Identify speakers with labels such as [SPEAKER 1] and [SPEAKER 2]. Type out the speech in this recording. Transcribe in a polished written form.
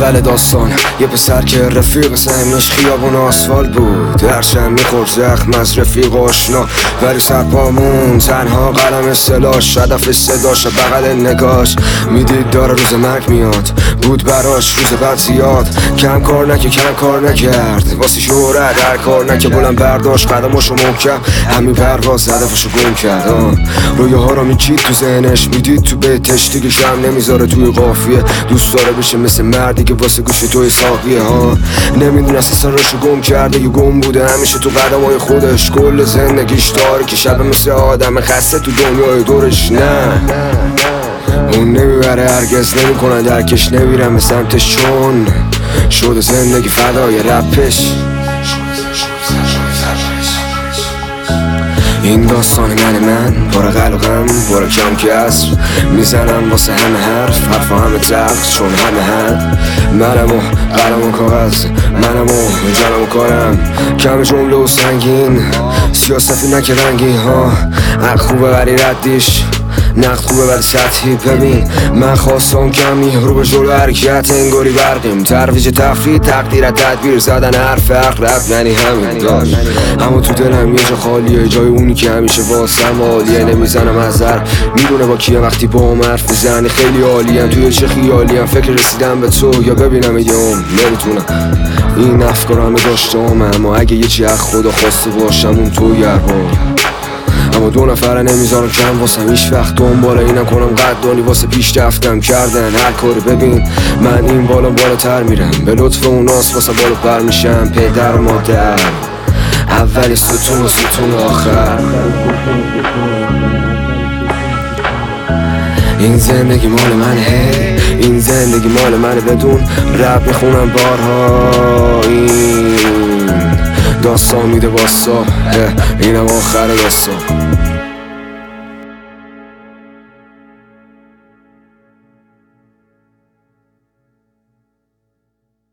[SPEAKER 1] اول داستان یه پسر که رفیق زمینش خیابون آسفالت بود، هرچند میخورد زخم از رفیق آشنا، ولی سرپامون تنها قلم سلاش، هدف صداش بغل نگاش، میدید داره روز مرگ میاد، بود براش روز بعد زیاد، کم کار نکرد واسه شهرت، هر کار نکه بلند برداشت قدماشو محکم، همین پرواز هدفشو گم کرد. رویه ها رو میچید تو ذهنش، میدید تو بیتش، دیگه شم نمیذاره توی قافیه، دوست داره بشه مثل مردی که واسه گوش توی ساقیه. نمیدونست سرشو گم کرده یا گم بوده همیشه تو قدمای خودش، کل زندگیش تاریکه، شب مثل آدم خسته تو دنیای دورش. نه اون نمیبره هرگز، نمیکنه درکش، نمیرم به سمتش، چون شده زندگی فدای رپش. این داستان من باره قلقم باره کم کسر، میزنم واسه همه حرف و همه تلخ، چون همه حد منم و قلم و کاغذ، منم و جانم و کارم، کم جمله و سنگین، سیاستی نکه رنگی ها، حق خوبه ولی ردیش، نقد خوبه ولی سطحی. ببین من خواستم کمی رو به جلو حرکت، انگاری برقیم، ترویج تفرید، تقدیر تدبیر، زدن حرف حق رب یعنی همین داشت، اما تو دلم یه جا خالیه، جای اونی که همیشه واسم عالیه، نمیزنم از در، میدونه با کیه وقتی با هم حرف میزنی، خیلی عالیم، توی چه خیالیم، فکر رسیدم به تو یا ببینم یه نمیتونم این افکارم داشتم، اما اگه یه چی از خدا خواسته باشم اون تو یربار، اما دو نفره نمیذارم کم واسم هیچ وقت، دنبال اینم کنم قدردانی واسه پیشرفتم کردن هر کاری. ببین من این بالاتر میرم، به لطف اوناس واسه بالا پر میشم، پدر و مادر اولی ستون و ستون آخر. این زندگی مال منه، این زندگی مال منه، بدون رب میخونم بارها، این داستان میده واسا، اینم آخر داستان.